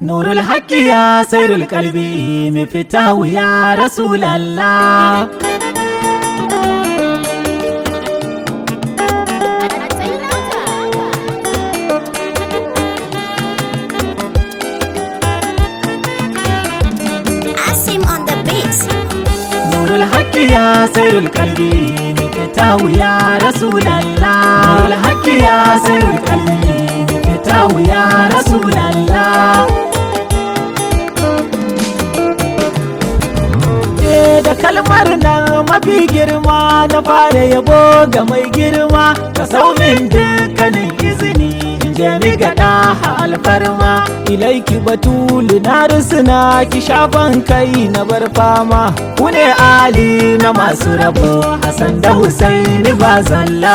نور الحق يا سير القلب مفتاح يا رسول الله. نور الحق يا سير القلب مفتاح يا رسول الله. نور الحق يا سير القلب مفتاح يا رسول الله. Da kalmar nan mafi girma na fara yabo ga mai girma, ka saumin dukkanin izini in je mi gada alfarma. Ilaiki batulu na rusuna ki shafan kai na bar fama, ku ne ali na masu rabo Hassan da Husaini ba zalla.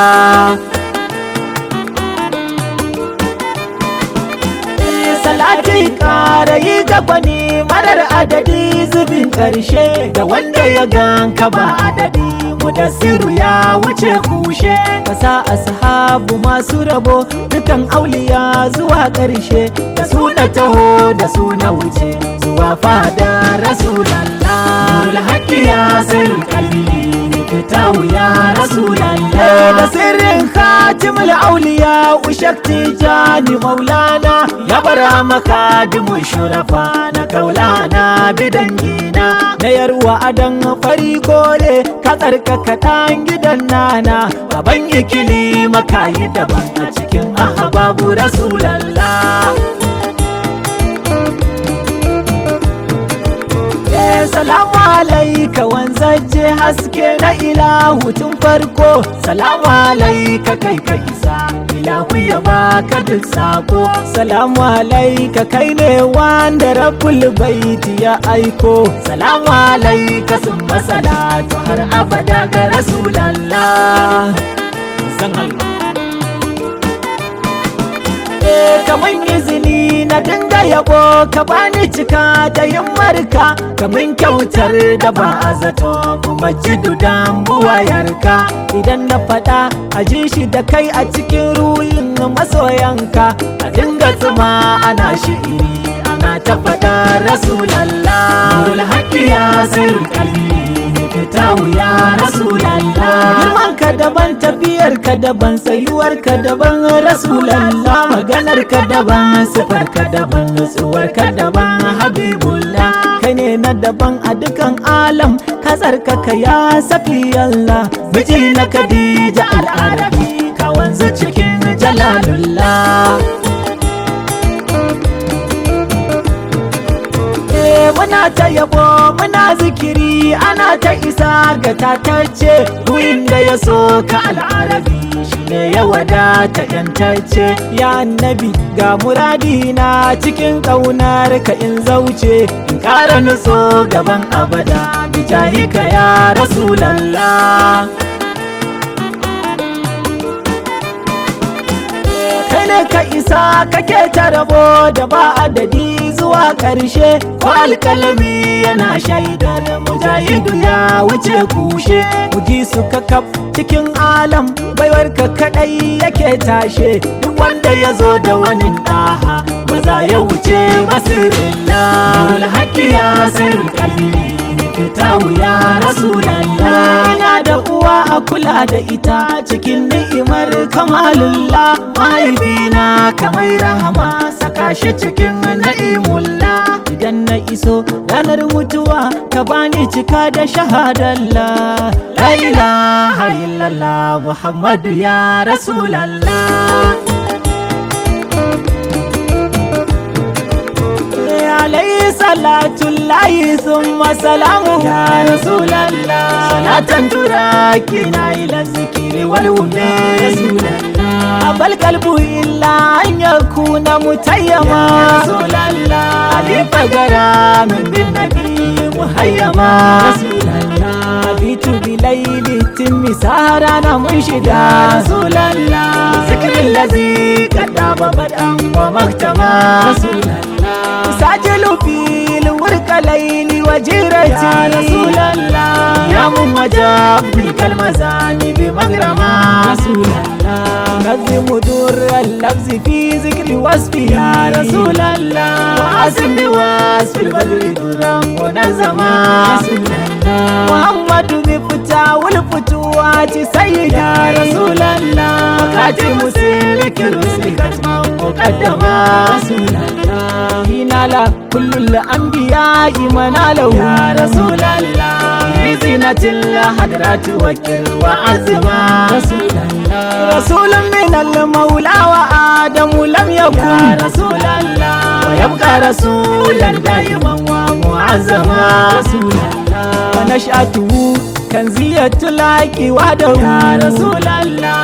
Salati ƙara yi gabani marar adadi zubin ƙarshe, da wanda ya ganka ba adadi mudassiru ya wuce kushe. Kasa ashabu masu rabo dukan auliya zuwa ƙarshe, da su na taho da su na wuce zuwa fada rasulallah. Nurul haqqi ya sirrul qalbi fitahu ya rasulallah. Da sirrin khatimul auliya ushakti jani maulana, ya bara maka dimun shurafa na kaulana bidangina. Na yarwa adan fari kore ka tsarkaka ɗan gidan nana, baban ikili maka yi daban a cikin ahbabu rasulallah. Salamu alaika wanzaje haske na ilahu tun farko, salamu alaika kai ka isa ilahu ya baka duk sako. Salamu alaika kai ne wanda rabbul baiti ya aiko, salamu alaika summa salatu har abada ga rasulallah. San Allah kaman izini na dinga yabo ka bani cika da yin marka, kaman kyautar da ba a zato kuma jidu dan buwayarka. Idan na faɗa a ji shi da kai a cikin ruhin masoyanka, a dinga tsuma ana shi'iri ana ta faɗa rasulallah. Nurul haqqi ya sirrul qalbi fitahu ya rasulallah. Girmanka daban, tafiyarka daban, tsayuwarka daban rasulallah. Maganarka daban, sifarka daban, nutsuwarka daban habibullah. Kai ne na daban a dukan alam, ka tsarkaka ya safiyallah. Miji na Khadija al'arabi ka wanzu cikin jalalullah. Muna ta yabo muna zikiri ana ta isa ga tatacce, ruhin da ya so ka al'arabi shi ne ya wadata yantacce. Ya annabi ga muradina cikin ƙaunar ka in zauce, in ƙara nutso gaban abada bijahika ya rasulallah. Ka isa kake ta rabo da ba adadi zuwa ƙarshe, ko alƙalami yana shaidar mujahidu ya wuce kushe. Muji su kakaf cikin alam baiwar ka kaɗai yake tashe, duk wanda ya zo da wani ɗaha ba za ya wuce basirillah. Nurul haqqi ya sirrul qalbi fitahu ya rasulallah. Ina da uwa a kula da ita cikin ni'imar kamalullah. Mahaifina kamar rahama saka shi cikin na'imullah. Idan na iso ranar mutuwa ka bani cika da shahadallah. La ilaha illallah Muhammadu ya rasulallah. Alayhi salatullahi thumma salamu ya rasulallah. Salatan turakina ila zikiri wal wumi rasulallah. Abal qalbu illa an yakuna mutayyama rasulallah. Alifa gara min bin nabi muhayyama rasulallah. Abitu bilayli timmi saharana munshida rasulallah. Zikrin lazi kadaba bad'an wa maktama rasulallah. Sajilu fil wurka layli wa وجيرتي يا رسول الله يا ممجاب بالكلمزاني بمغرما رسول الله نظم دور اللفظ في ذكر وصفي يا رسول الله وعزم بوصف البدر درا ونظما رسول الله محمد مفتاح والفتوات سيد يا رسول الله وكاتم سلك الرسل كتما مقدما رسول الله ينال كل الأنبياء مناله يا رسول الله بزينة الحضرات وكر وعزما رسول الله رسول من المولى وآدم لم يكن يا رسول الله ويبقى رسولا دائما ومعزما رسول الله ونشأته كنزية الحق وحده يا رسول الله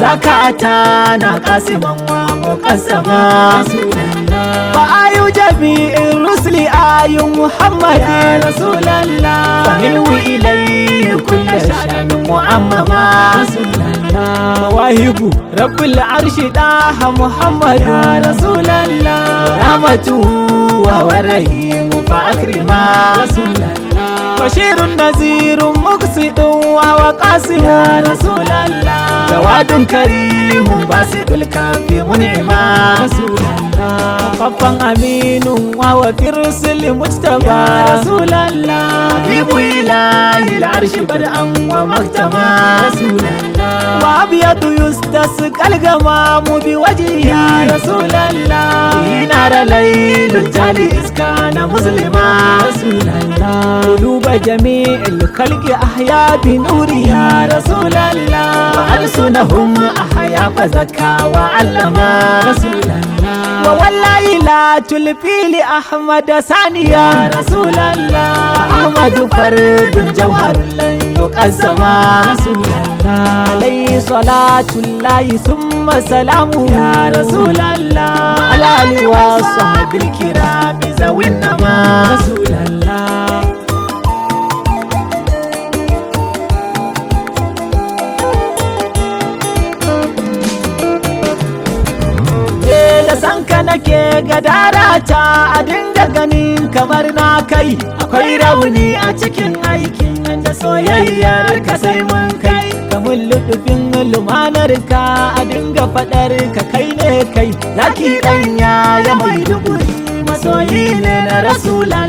زكاتنا قاسما ومقسما رسول الله فآي جميع الرسل آي محمد يا رسول الله فمنه إليه كل شأن معمما رسول الله مواهب رب العرش داح محمد يا رسول الله رحمته وهو الرحيم فأكرما رسول الله بشير نذير مقصد وهو قاسم يا رسول الله جواد كريم باسط الكف منعما رسول الله مخفا امين وهو في الرسل مجتبى يا رسول الله حبيب اله العرش بدءا ومختما رسول الله وابيض يستسقى الغمام بوجهه يا رسول الله في نار ليل الجالي اذ كان مظلما رسول الله قلوب جميع الخلق أحيا بنوري يا رسول الله وألسنهم أحيا فزكى وعلما رسول الله ووالله لا تلفي لأحمد ثانيا يا رسول الله أحمد فرد جوهر لن يقسما رسول الله عليه صلاة الله ثم سلامه يا رسول الله على آله وصحبه الكرام ذوي النما رسول الله sanka nake gadara ta a dinga ganin kamar na kai akwai rauni a cikin aikin da soyayyar ka sai mun kai kamun lutufin lumanar ka a dinga fadar ka kai ne kai zaki danya ya mai duburi masoyi ne na rasula